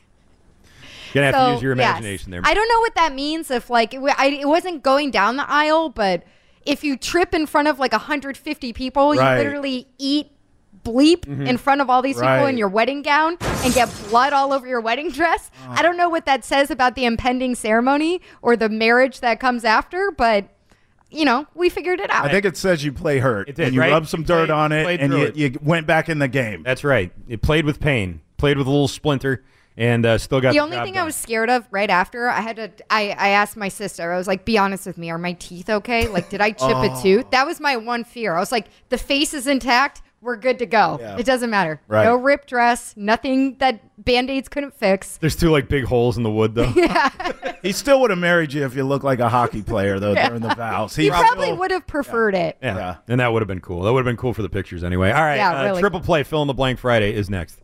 going to have So, to use your yes. imagination there. I don't know what that means. If like it, wa- I, it wasn't going down the aisle, but if you trip in front of like one hundred fifty people, Right. you literally eat bleep Mm-hmm. in front of all these people Right. in your wedding gown and get blood all over your wedding dress. I don't know what that says about the impending ceremony or the marriage that comes after, but you know, we figured it out. I think it says you play hurt. It did, and you right? rubbed some You dirt played- on it, played and through you, it. you went back in the game. That's right. It played with pain. Played with a little splinter, and uh, still got the the only job thing done. I was scared of right after, I had to, I, I asked my sister, I was like, be honest with me, are my teeth okay? Like, did I chip a tooth? That was my one fear. I was like, the face is intact. We're good to go. Yeah. It doesn't matter. Right. No ripped dress, nothing that Band-Aids couldn't fix. There's two like big holes in the wood, though. He still would have married you if you looked like a hockey player, though, during the vows. He probably still- would have preferred it. Yeah. Yeah. And that would have been cool. That would have been cool for the pictures anyway. All right. Yeah, uh, really triple cool. play, fill in the blank Friday is next.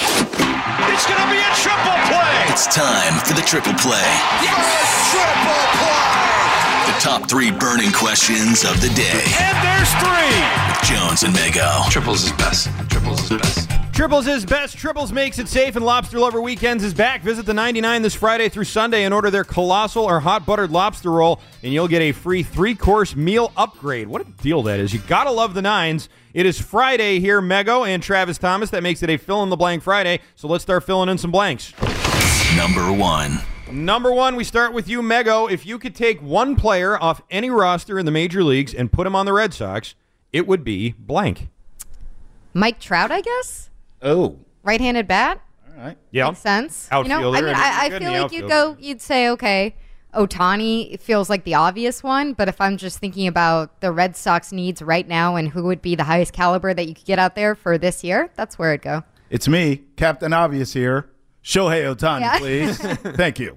It's gonna be a triple play. It's time for the triple play. Yes! Triple play. The top three burning questions of the day. And there's three. With Jones and Mego. Triples is best. Triples is best. Triples is best. Triples makes it safe, and Lobster Lover Weekends is back. Visit the ninety-nine this Friday through Sunday and order their colossal or hot buttered lobster roll, and you'll get a free three-course meal upgrade. What a deal that is. You gotta love the nines. It is Friday here, Mego and Travis Thomas. That makes it a fill-in-the-blank Friday, so let's start filling in some blanks. Number one. Number one, we start with you, Mego. If you could take one player off any roster in the major leagues and put him on the Red Sox, it would be blank. Mike Trout, I guess? Oh. Right-handed bat? All right. Yeah. Makes sense. You know, Outfielder, I mean, and I, he's I good in feel the like you'd outfield. go, you'd say, okay, Ohtani feels like the obvious one, but if I'm just thinking about the Red Sox needs right now and who would be the highest caliber that you could get out there for this year, that's where it'd go. It's me, Captain Obvious here. Shohei Ohtani, Yeah. please. Thank you.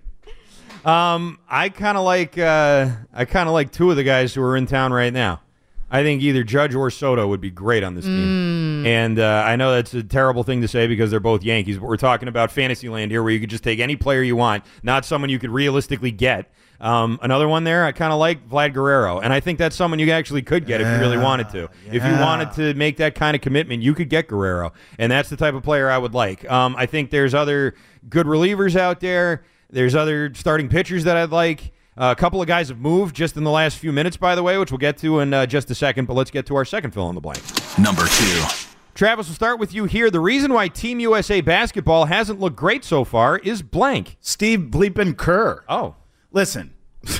Um, I kind of like uh, I kind of like two of the guys who are in town right now. I think either Judge or Soto would be great on this team. And uh, I know that's a terrible thing to say because they're both Yankees, but we're talking about Fantasyland here where you could just take any player you want, not someone you could realistically get. Um, another one there I kind of like, Vlad Guerrero. And I think that's someone you actually could get if you really wanted to. If you yeah. wanted to make that kind of commitment, you could get Guerrero. And that's the type of player I would like. Um, I think there's other good relievers out there. There's other starting pitchers that I'd like. Uh, a couple of guys have moved just in the last few minutes, by the way, which we'll get to in uh, just a second. But let's get to our second fill in the blank. Number two. Travis, we'll start with you here. The reason why Team U S A basketball hasn't looked great so far is blank. Steve Bleepin Kerr. Oh. Listen,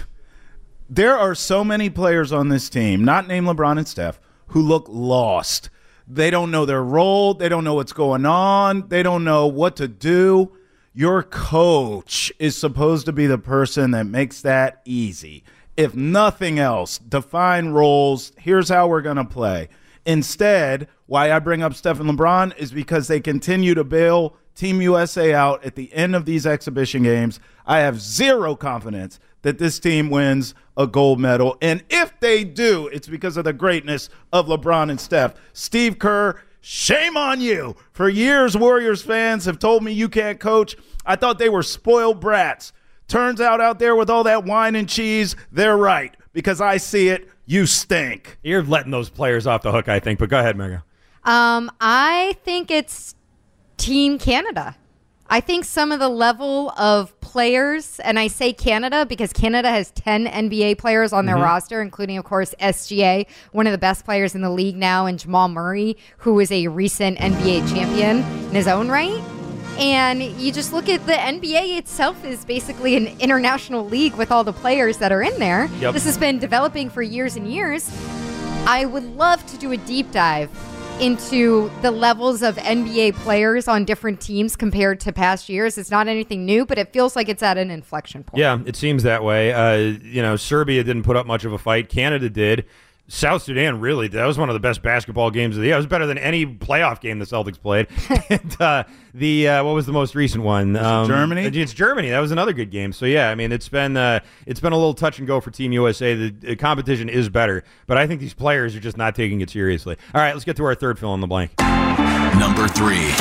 there are so many players on this team, not named LeBron and Steph, who look lost. They don't know their role. They don't know what's going on. They don't know what to do. Your coach is supposed to be the person that makes that easy. If nothing else, define roles. Here's how we're going to play. Instead, why I bring up Steph and LeBron is because they continue to bail Team U S A out at the end of these exhibition games. I have zero confidence that this team wins a gold medal. And if they do, it's because of the greatness of LeBron and Steph. Steve Kerr, shame on you. For years, Warriors fans have told me you can't coach. I thought they were spoiled brats. Turns out out there with all that wine and cheese, they're right. Because I see it, you stink. You're letting those players off the hook, I think. But go ahead, Mega. Um, I think it's Team Canada. I think some of the level of players, and I say Canada because Canada has ten N B A players on their Mhm. roster, including, of course, S G A, one of the best players in the league now, and Jamal Murray, who is a recent N B A champion in his own right. And you just look at the N B A itself is basically an international league with all the players that are in there. Yep. This has been developing for years and years. I would love to do a deep dive into the levels of N B A players on different teams compared to past years. It's not anything new, but it feels like it's at an inflection point. Yeah, it seems that way. Uh, you know, Serbia didn't put up much of a fight. Canada did. South Sudan really did. That was one of the best basketball games of the year. It was better than any playoff game the Celtics played. and uh, the uh, what was the most recent one? Um, Germany? It's Germany. That was another good game. So yeah, I mean, it's been uh, it's been a little touch and go for Team U S A. The, the competition is better, but I think these players are just not taking it seriously. All right, let's get to our third fill in the blank. Number three.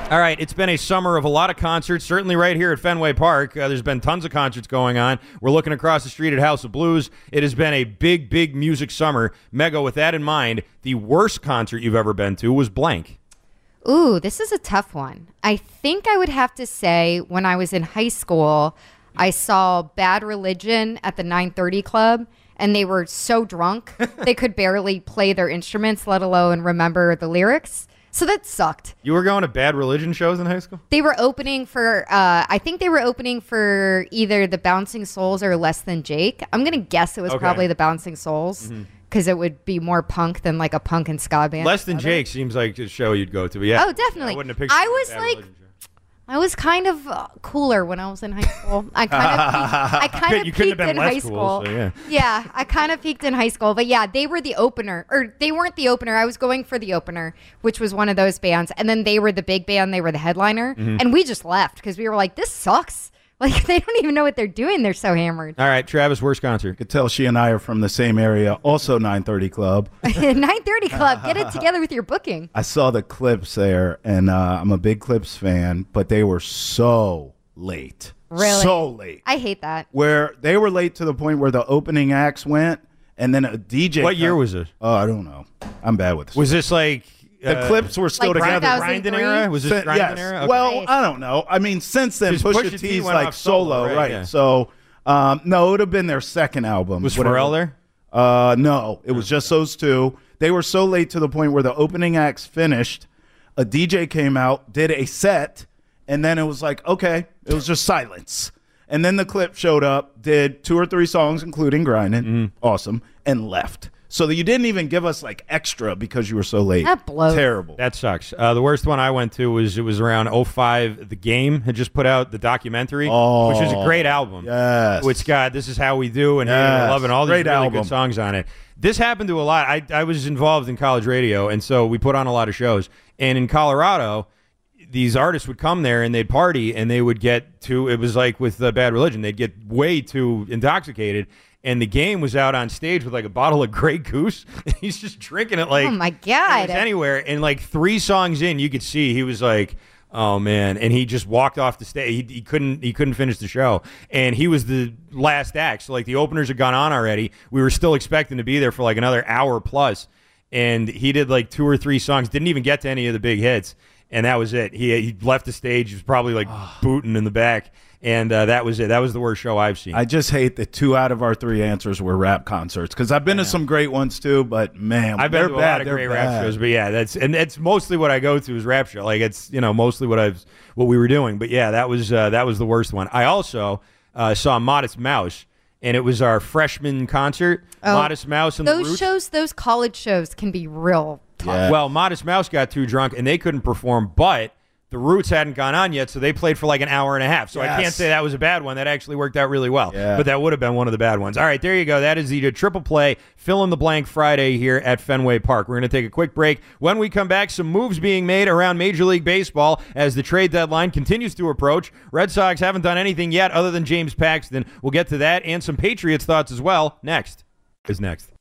All right, it's been a summer of a lot of concerts, certainly right here at Fenway Park. Uh, there's been tons of concerts going on. We're looking across the street at House of Blues. It has been a big, big music summer. Mego, with that in mind, the worst concert you've ever been to was blank. Ooh, this is a tough one. I think I would have to say when I was in high school, I saw Bad Religion at the nine thirty Club, and they were so drunk they could barely play their instruments, let alone remember the lyrics. So that sucked. You were going to Bad Religion shows in high school? They were opening for, uh, I think they were opening for either the Bouncing Souls or Less Than Jake. I'm going to guess it was Okay. probably the Bouncing Souls because Mhm. it would be more punk than like a punk and ska band. Less Than Jake seems like a show you'd go to. Yeah. Oh, definitely. I wouldn't have pictured I you at was Bad like, Religion show. I was kind of uh, cooler when I was in high school. I kind of, peaked, I kind of You couldn't have peaked been in less high cool, school. so yeah. Yeah, I kind of peaked in high school. But yeah, they were the opener, or they weren't the opener. I was going for the opener, which was one of those bands, and then they were the big band. They were the headliner, Mhm. and we just left because we were like, "This sucks." Like they don't even know what they're doing. They're so hammered. All right, Travis, worst concert. Could tell she and I are from the same area. Also nine thirty Club. nine thirty Club, get it together with your booking. I saw the Clips there, and uh, I'm a big Clips fan, but they were so late. Really? So late. I hate that. Where they were late to the point where the opening acts went, and then a D J. What year come- was it? Oh, I don't know. I'm bad with this. Was this like The uh, Clips were still Like together. Grindin' era? Was this Sin- Grindin' yes. era? Okay. Well, I don't know. I mean, since then, Just Pusha, Pusha T T's went like off solo, solo, right? right? Yeah. So, um, no, it would have been their second album. Was whatever. Pharrell there? Uh, no, it was just those two. They were so late to the point where the opening acts finished. A D J came out, did a set, and then it was like, okay, it was just silence. And then the Clip showed up, did two or three songs, including Grindin', Mm-hmm. awesome, and left. So that you didn't even give us like extra because you were so late. That blows. Terrible. That sucks. Uh, the worst one I went to was it was around oh five. The Game had just put out the documentary, Oh, which is a great album. Yes. Which got This Is How We Do and Hate Yes. and Love and all these Great really album. good songs on it. This happened to a lot. I, I was involved in college radio, and so we put on a lot of shows. And in Colorado, these artists would come there and they'd party, and they would get too, it was like with uh, Bad Religion, they'd get way too intoxicated. And The Game was out on stage with like a bottle of Grey Goose. And he's just drinking it like Oh my it God. was anywhere. And like three songs in, you could see he was like, oh man, and he just walked off the stage. He, he couldn't he couldn't finish the show, and he was the last act. So like the openers had gone on already. We were still expecting to be there for like another hour plus, and he did like two or three songs. Didn't even get to any of the big hits, and that was it. He he left the stage. He was probably like booting in the back. And uh, that was it. That was the worst show I've seen. I just hate that two out of our three answers were rap concerts because I've been to some great ones too, but man, I've they're been to a bad. lot of they're great bad. rap shows, but yeah, that's and it's mostly what I go to is rap show. Like it's you know mostly what I've what we were doing. But yeah, that was uh, that was the worst one. I also uh, saw Modest Mouse, and it was our freshman concert. Oh, Modest Mouse and the Those Roots. shows, those college shows can be real tough. Well, Modest Mouse got too drunk and they couldn't perform, but the Roots hadn't gone on yet, so they played for like an hour and a half. So I can't Yes. say that was a bad one. That actually worked out really well. Yeah. But that would have been one of the bad ones. All right, there you go. That is the uh, Triple Play Fill in the Blank Friday here at Fenway Park. We're going to take a quick break. When we come back, some moves being made around Major League Baseball as the trade deadline continues to approach. Red Sox haven't done anything yet other than James Paxton. We'll get to that and some Patriots thoughts as well. Next is next.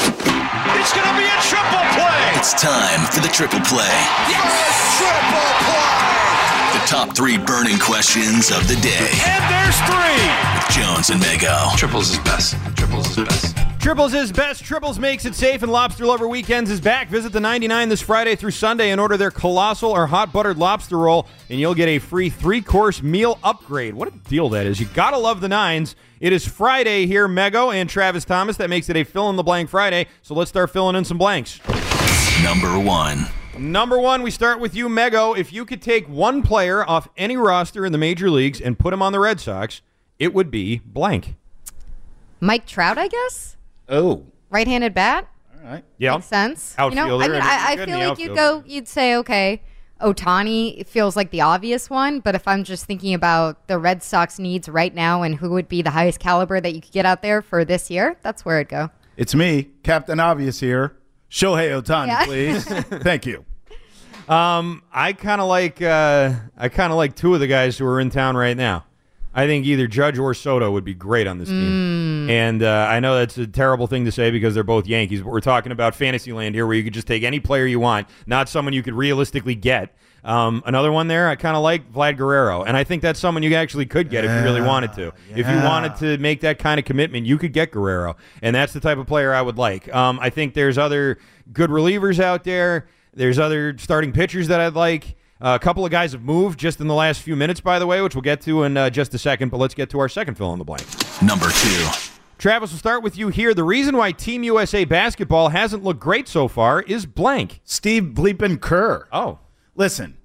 It's going to be a triple play. It's time for the Triple Play. Yes! Triple play. The top three burning questions of the day. And there's three. With Jones and Mego. Triples is best. Triples is best. Triples is best. Triples makes it safe, and Lobster Lover Weekends is back. Visit the ninety-nine this Friday through Sunday and order their colossal or hot buttered lobster roll, and you'll get a free three-course meal upgrade. What a deal that is. You gotta love the nines. It is Friday here, Mego and Travis Thomas. That makes it a fill-in-the-blank Friday, so let's start filling in some blanks. Number one. Number one, we start with you, Mego. If you could take one player off any roster in the major leagues and put him on the Red Sox, it would be blank. Mike Trout, I guess. Oh, Right-handed bat. all right. Yeah. Makes sense. You know, Outfielder. I mean, I mean, I, I good in feel the like you'd outfield. go, you'd say, okay, Ohtani feels like the obvious one, but if I'm just thinking about the Red Sox needs right now and who would be the highest caliber that you could get out there for this year, that's where I'd go. It's me, Captain Obvious here. Shohei Ohtani, Yeah. please. Thank you. Um, I kind of like uh, I kind of like two of the guys who are in town right now. I think either Judge or Soto would be great on this team. And uh, I know that's a terrible thing to say because they're both Yankees, but we're talking about fantasy land here where you could just take any player you want, not someone you could realistically get. Um, another one there I kind of like, Vlad Guerrero. And I think that's someone you actually could get yeah, if you really wanted to. Yeah. If you wanted to make that kind of commitment, you could get Guerrero. And that's the type of player I would like. Um, I think there's other good relievers out there. There's other starting pitchers that I'd like. Uh, a couple of guys have moved just in the last few minutes, by the way, which we'll get to in uh, just a second. But let's get to our second fill in the blank. Number two. Travis, we'll start with you here. The reason why Team U S A basketball hasn't looked great so far is blank. Steve Bleepin Kerr. Oh. Listen,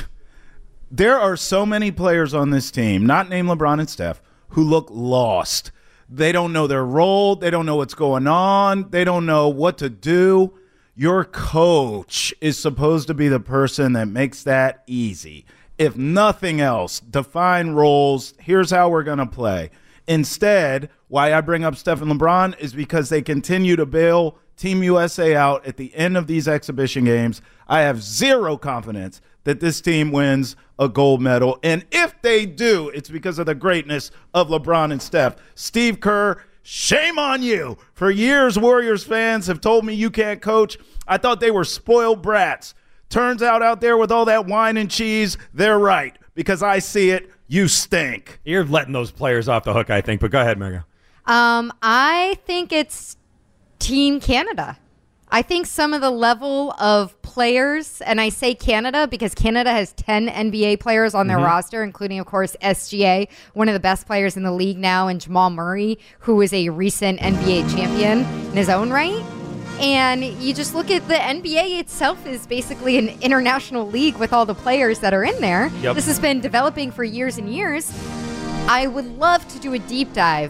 there are so many players on this team, not named LeBron and Steph, who look lost. They don't know their role. They don't know what's going on. They don't know what to do. Your coach is supposed to be the person that makes that easy. If nothing else, define roles. Here's how we're going to play. Instead, why I bring up Steph and LeBron is because they continue to bail Team U S A out at the end of these exhibition games. I have zero confidence that this team wins a gold medal. And if they do, it's because of the greatness of LeBron and Steph. Steve Kerr, shame on you. For years, Warriors fans have told me you can't coach. I thought they were spoiled brats. Turns out out there with all that wine and cheese, they're right. Because I see it, you stink. You're letting those players off the hook, I think. But go ahead, Mega. Um, I think it's Team Canada. I think some of the level of players, and I say Canada because Canada has ten N B A players on their mm-hmm. roster, including, of course, S G A, one of the best players in the league now, and Jamal Murray, who is a recent N B A champion in his own right. And you just look at the N B A itself is basically an international league with all the players that are in there. Yep. This has been developing for years and years. I would love to do a deep dive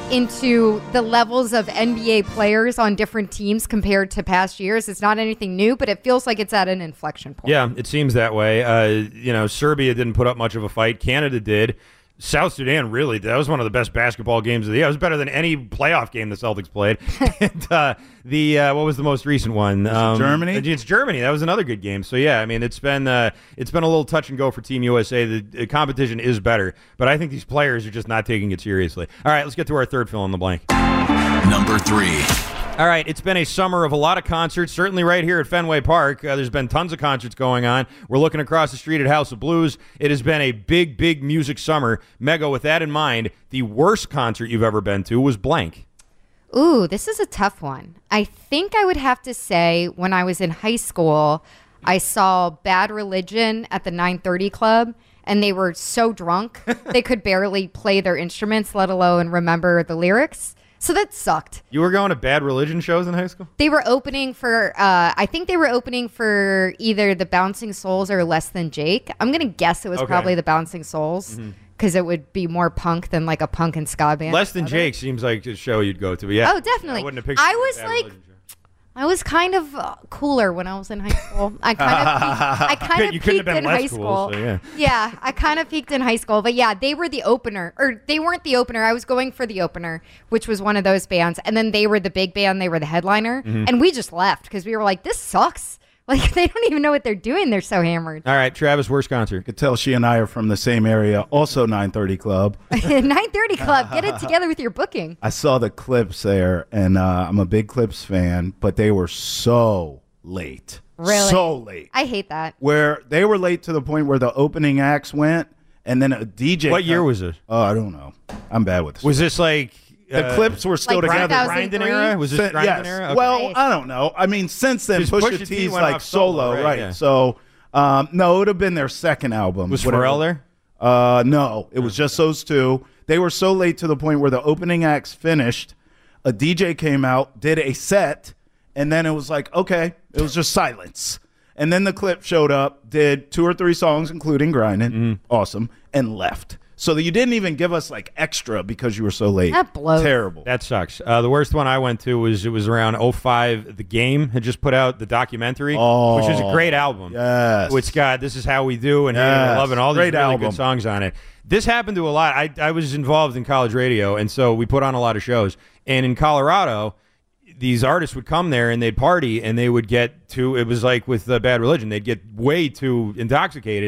into the levels of N B A players on different teams compared to past years. It's not anything new, but it feels like it's at an inflection point. Yeah, it seems that way. Uh, you know, Serbia didn't put up much of a fight. Canada did. South Sudan, really, that was one of the best basketball games of the year. It was better than any playoff game the Celtics played. and uh, the uh, what was the most recent one? Um, Germany? It's Germany. That was another good game. So, yeah, I mean, it's been uh, it's been a little touch and go for Team U S A. The, the competition is better, but I think these players are just not taking it seriously. All right, let's get to our third fill in the blank. Number three. All right, it's been a summer of a lot of concerts, certainly right here at Fenway Park. Uh, there's been tons of concerts going on. We're looking across the street at House of Blues. It has been a big, big music summer. Mega, with that in mind, the worst concert you've ever been to was blank. Ooh, this is a tough one. I think I would have to say when I was in high school, I saw Bad Religion at the nine thirty Club, and they were so drunk they could barely play their instruments, let alone remember the lyrics. So that sucked. You were going to Bad Religion shows in high school? They were opening for, uh, I think they were opening for either the Bouncing Souls or Less Than Jake. I'm going to guess it was okay. probably the Bouncing Souls because mm-hmm. it would be more punk than like a punk and ska band. Less Than Jake seems like a show you'd go to. But yeah. Oh, definitely. I wouldn't have picked I was Bad like... Religion show. I was kind of uh, cooler when I was in high school. I kind of, peaked, I kind of you peaked been in less high cool, school. So yeah. yeah, I kind of peaked in high school. But yeah, they were the opener, or they weren't the opener. I was going for the opener, which was one of those bands, and then they were the big band. They were the headliner, mm-hmm. and we just left because we were like, "This sucks." Like, they don't even know what they're doing. They're so hammered. All right, Travis, worst concert. You could tell she and I are from the same area. Also nine thirty Club. nine thirty Club. Get it together with your booking. I saw the Clips there, and uh, I'm a big Clips fan, but they were so late. Really? So late. I hate that. Where they were late to the point where the opening acts went, and then a D J. What year was it? Oh, I don't know. I'm bad with this. Was this like... The uh, Clips were still like together. Grindin' era? Was this Sin- Grindin' yes. era? Okay. Well, Nice. I don't know. I mean, since then, Because Pusha, Pusha T T's went like off solo, solo, right, right? yeah. So, um, no, it would have been their second album. Was whatever. Pharrell there? Uh, no, it was just those two. They were so late to the point where the opening acts finished. A D J came out, did a set, and then it was like, okay, it was just silence. And then the Clip showed up, did two or three songs, including Grindin', Mm-hmm. awesome, and left. So that you didn't even give us like extra because you were so late. That blows. Terrible. That sucks. Uh, the worst one I went to was it was around oh five. The Game had just put out the documentary, Oh, which is a great album. Yes. Which got This Is How We Do and Yes. I Love and all these Great really album. good songs on it. This happened to a lot. I I was involved in college radio, and so we put on a lot of shows. And in Colorado, these artists would come there and they'd party, and they would get too. It was like with uh, Bad Religion, they'd get way too intoxicated.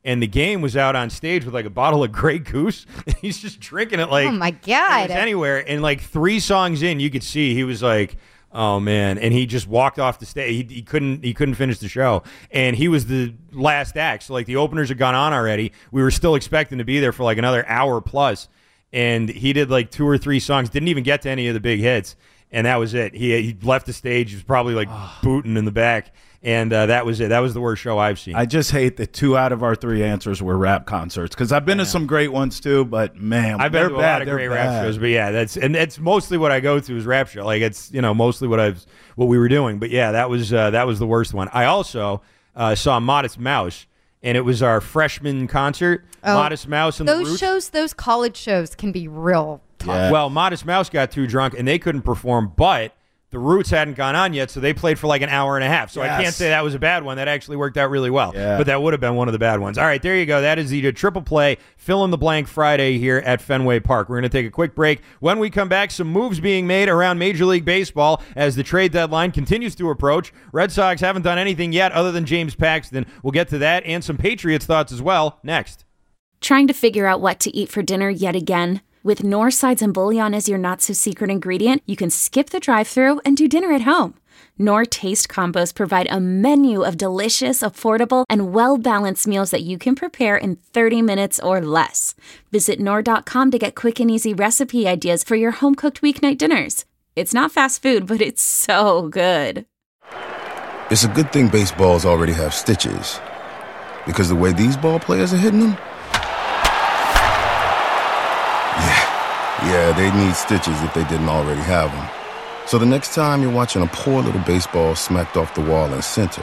and the game was out on stage with like a bottle of Grey Goose. He's just drinking it like oh my god, it was anywhere. And like three songs in, you could see he was like, oh man, and he just walked off the stage. He, he couldn't he couldn't finish the show, and he was the last act. So like the openers had gone on already. We were still expecting to be there for like another hour plus, and he did like two or three songs. Didn't even get to any of the big hits, and that was it. He he left the stage. He was probably like booting in the back. And uh, that was it. That was the worst show I've seen. I just hate that two out of our three answers were rap concerts because I've been yeah. to some great ones too. But man, I've been to a bad. lot of they're great bad. rap shows. But yeah, that's and it's mostly what I go to is rap show. Like it's you know mostly what I've what we were doing. But yeah, that was uh, that was the worst one. I also uh, saw Modest Mouse, and it was our freshman concert. Oh, Modest Mouse and those the Roots. shows, those college shows, can be real tough. Yeah. Well, Modest Mouse got too drunk and they couldn't perform, but the Roots hadn't gone on yet, so they played for like an hour and a half. So yes. I can't say that was a bad one. That actually worked out really well. Yeah. But that would have been one of the bad ones. All right, there you go. That is the Triple Play Fill in the Blank Friday here at Fenway Park. We're going to take a quick break. When we come back, some moves being made around Major League Baseball as the trade deadline continues to approach. Red Sox haven't done anything yet other than James Paxton. We'll get to that and some Patriots thoughts as well next. Trying to figure out what to eat for dinner yet again? With Knorr sides and bouillon as your not-so-secret ingredient, you can skip the drive-thru and do dinner at home. Knorr Taste Combos provide a menu of delicious, affordable, and well-balanced meals that you can prepare in thirty minutes or less. Visit Knorr dot com to get quick and easy recipe ideas for your home-cooked weeknight dinners. It's not fast food, but it's so good. It's a good thing baseballs already have stitches, because the way these ball players are hitting them, yeah, they'd need stitches if they didn't already have them. So the next time you're watching a poor little baseball smacked off the wall in center,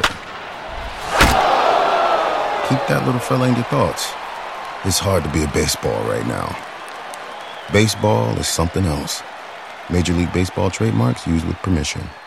keep that little fella in your thoughts. It's hard to be a baseball right now. Baseball is something else. Major League Baseball trademarks used with permission.